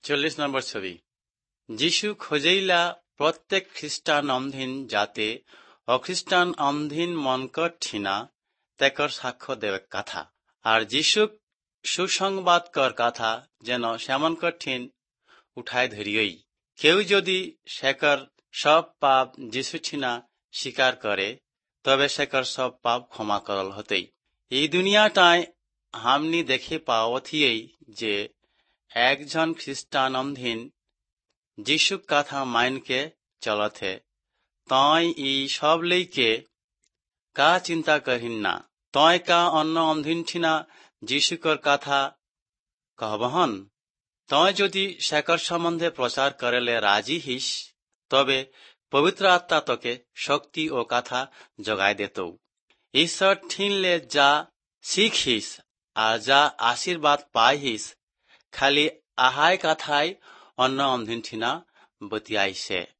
40 নম্বর ছবি। যিশু খোঁজেইলা প্রত্যেক খ্রিস্টান অমধিন যাতে অখ্রিস্টান অমধিন মনকট ঠিনা তেকর সাক্ষ্য দেবে কথা। আর যিশু সুসংবাদ কর কথা যেন সেমন কঠিন উঠায় ধরিয়ই। কেউ যদি শেখর সব পাপ যিশু ঠিনা স্বীকার করে তবে শেখর সব পাপ ক্ষমা করল হতেই। এই দুনিয়াটায় হামনি দেখে পাওয়থিয়েই যে একজন খ্রিস্টান অমধিন যিশু কথা মাইনকে চলথে তয় এই সব লইকে কা চিন্তা করিন না। তয় কা অন্য অমধিন ঠিনা যিশুকর কথা কহবহন। তয় যদি শেখর সম্বন্ধে প্রচার করেলে রাজি হিস তবে পবিত্র আত্মা তোকে শক্তি ও কথা জগায় দেত। ঈশ্বর ঠিনলে যা শিখিস আর যা আশীর্বাদ পাইহিস খালি আহাই কথাই অন্য অমধিন ঠিনা বতিয়াইছে।